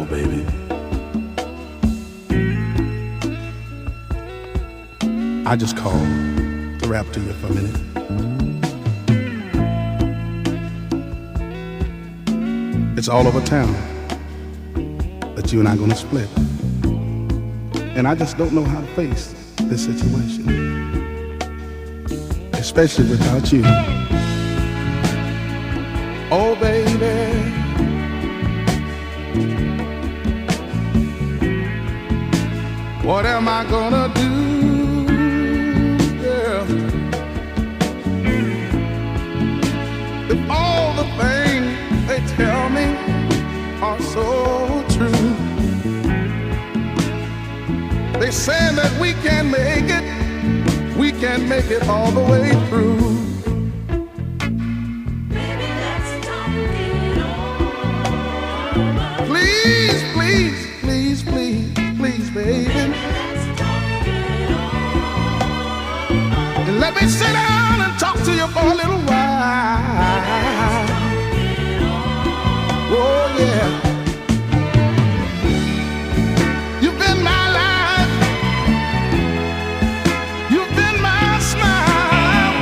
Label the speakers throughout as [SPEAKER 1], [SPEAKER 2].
[SPEAKER 1] Oh, baby, I just called to rap to you for a minute. It's all over town that you and I are gonna split. And I just don't know how to face this situation, especially without you. Oh, baby, what am I gonna do, girl, if all the things they tell me are so true? They say that we can make it all the way through.
[SPEAKER 2] Baby, let's talk it over.
[SPEAKER 1] Please, please, please, please, please, baby.
[SPEAKER 2] Let's talk it over.
[SPEAKER 1] And let me sit down and talk to you for a little while. Oh, yeah. You've been my life. You've been my smile.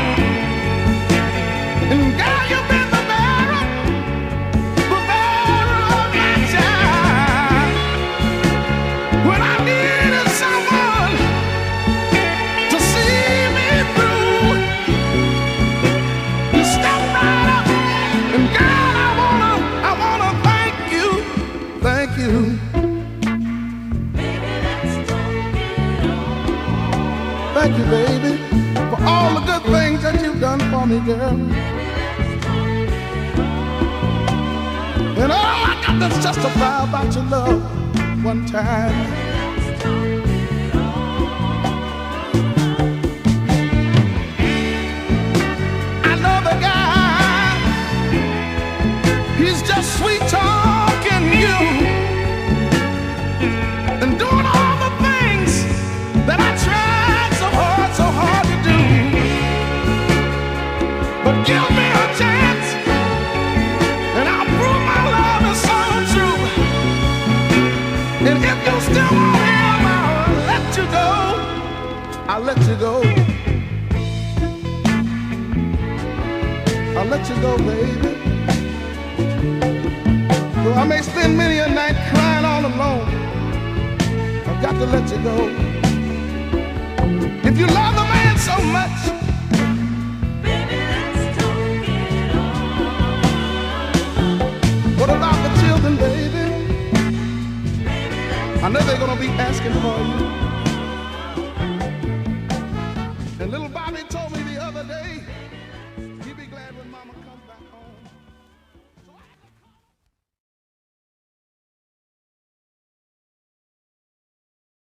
[SPEAKER 1] And girl, you've been the bearer of my child. When I needed someone to see me through, you stepped right up. And girl, I wanna thank you.
[SPEAKER 2] Baby, let's talk it over.
[SPEAKER 1] Thank you, baby, for all the good things that you've done for me, girl. And all I got to testify about your love one time. I know the guy, he's just sweet talking you and doing all the things that I tried so hard to do. But give me a chance and I'll prove my love is so true. And if you still want him, I'll let you go. I'll let you go. I'll let you go, baby. Though I may spend many a night crying all alone, I've got to let you go. If you love the man so much,
[SPEAKER 2] Baby, let's talk it over.
[SPEAKER 1] what about the children, baby?
[SPEAKER 2] Baby, let's
[SPEAKER 1] I know they're gonna be asking for you.